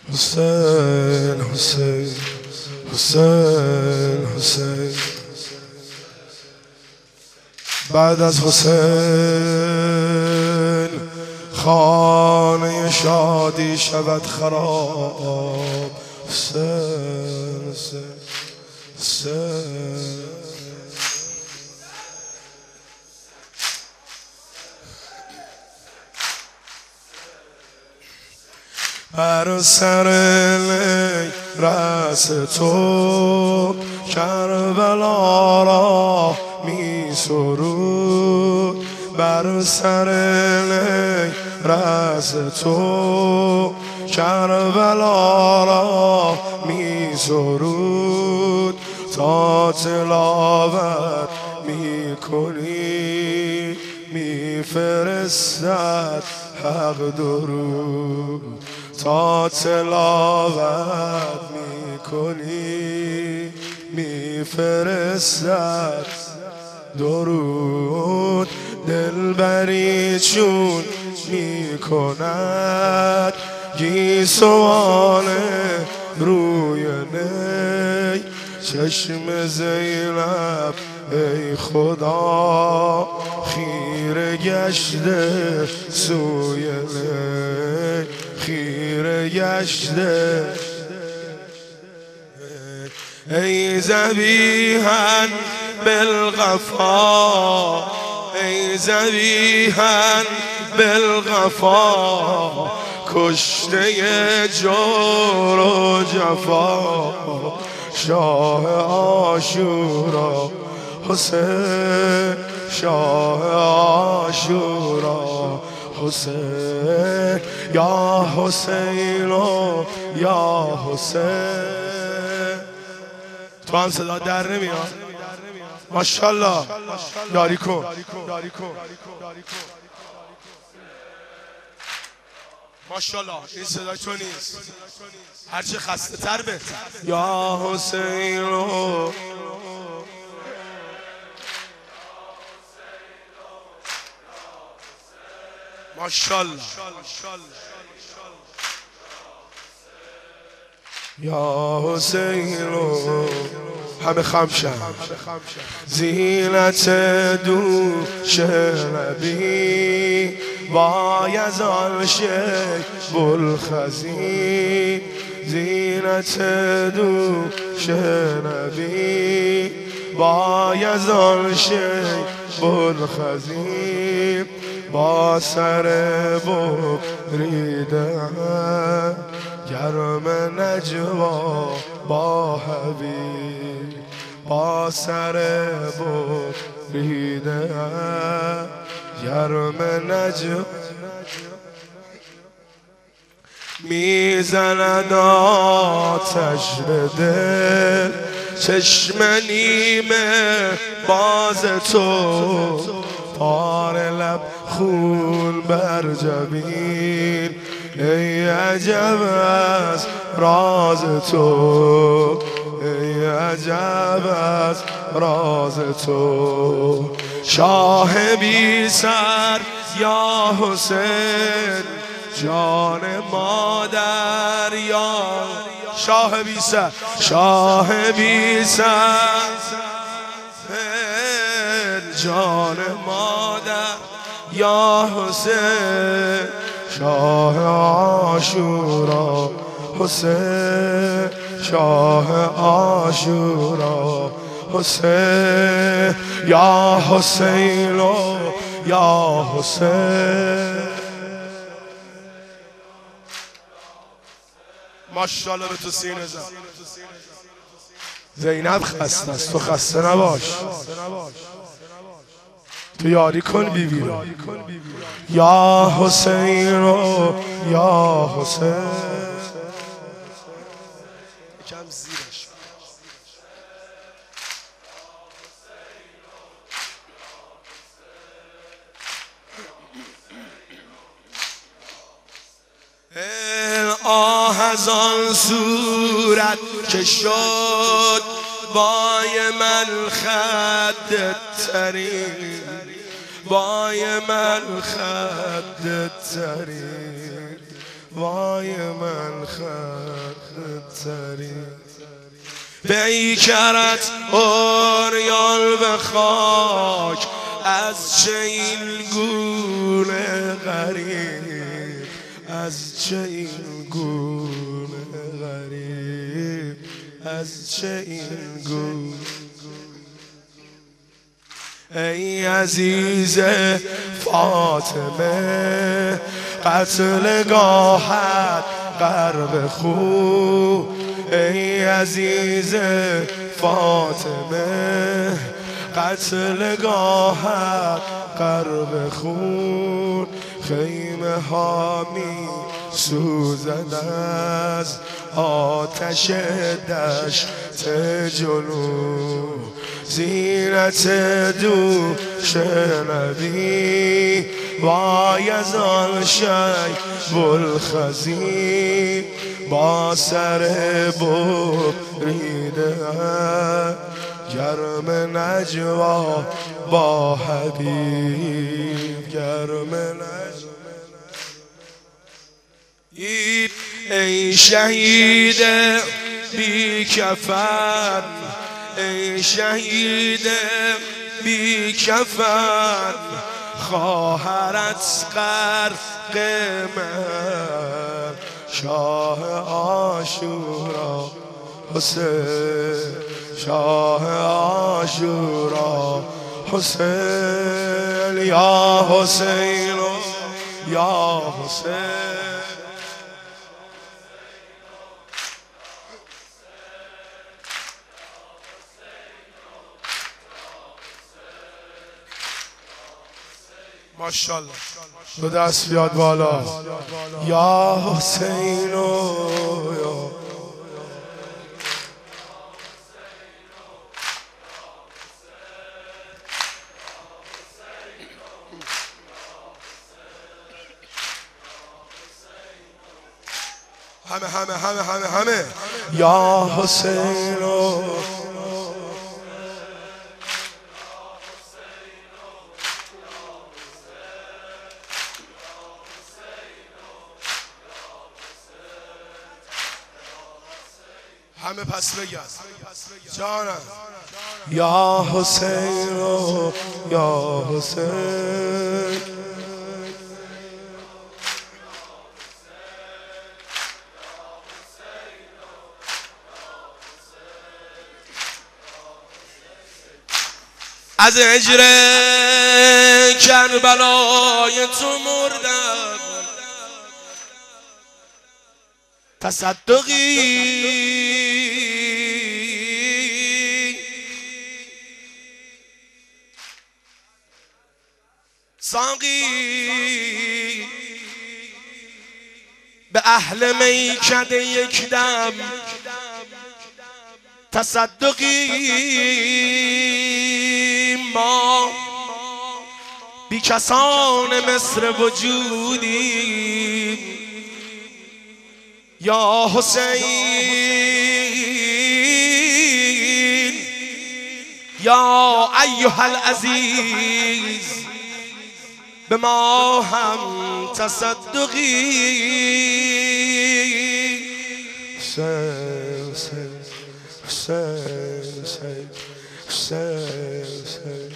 حسین حسین حسین حسین بعد از حسین خانه شادی شود خراب. حسین حسین حسین بر سر رأس تو کربلا را می سرود. بر سر رأس تو کربلا را می سرود. تا تلاوت می کنی می فرستد حق درود. تا تلاوت می کنی می فرستد درود. دلبری چون می کند گیسوان روی نی. چشم زینب ای خدا خیره گشته سوی نی. خیره گشته ای ذبیحا بالغفا. ای ذبیحا بالغفا. کشته جور و جفا. شاه عاشورا حسین. شاه عاشورا حسین. یا حسین و یا حسین. تو هم صدا در نمیاد؟ ماشاءالله یاری کن. ماشاءالله این صدا تو نیست، هرچه خسته تر بهتر. یا حسین و ماشاءالله. یا حسین همه خمشن. زینت دوش نبی بایزان شیخ بلخزی. زینت دوش نبی بایزان شیخ بلخزی. با سر بریده گرم نجوا با حبیب. با سر بریده گرم نجوا میزند آتش به دل. چشم نیمه باز تو پار لب خون بر جبین. ای عجب از راز تو. ای عجب از راز تو. شاه بی سر یا حسین. جان مادر یا شاه بی سر. شاه بی سر جان مادر یا حسین. شاه عاشورا حسین. شاه عاشورا حسین. یا حسین و یا حسین. ماشاءالله به تو سینه زن. زینب خسته است، تو خسته نباش. تو یاری کن بیبی رو. یا حسین و یا حسین. یکم زیرش. آه از آن صورت که شد بای من خدت ترین. بای من خدت ترین. وای من خرتری بیکرت اوریال به خاک از چه این گونه غریب از چه این گونه غریب از چه این گونه ای عزیز فاطمه قتل گاهت قرب خو ای عزیز فاطمه قتل گاهت قرب خون خیمه ها می سوزد از آتش دشت جلو زینت دوش نبی وای از آن شیب الخزی با سر بریده گرم نجوا با حبیب گرم نجوا ای شهید بی کفن ای شهید بی کفن خواهرت غرق من شاه عاشورا حسین شاه عاشورا حسین یا حسین یا حسین ماشاءالله دو دست بیاد بالا یا حسین یا همه یا حسین همه پس بگن جانم یا حسین یا حسین از هجر کربلای تو مردم تصدقی ساقی به اهل میکده یک دم تصدقی ما بی کسان مصر وجودی یا حسین یا ایها العزیز به ما هم تصدقی حسین حسین حسین حسین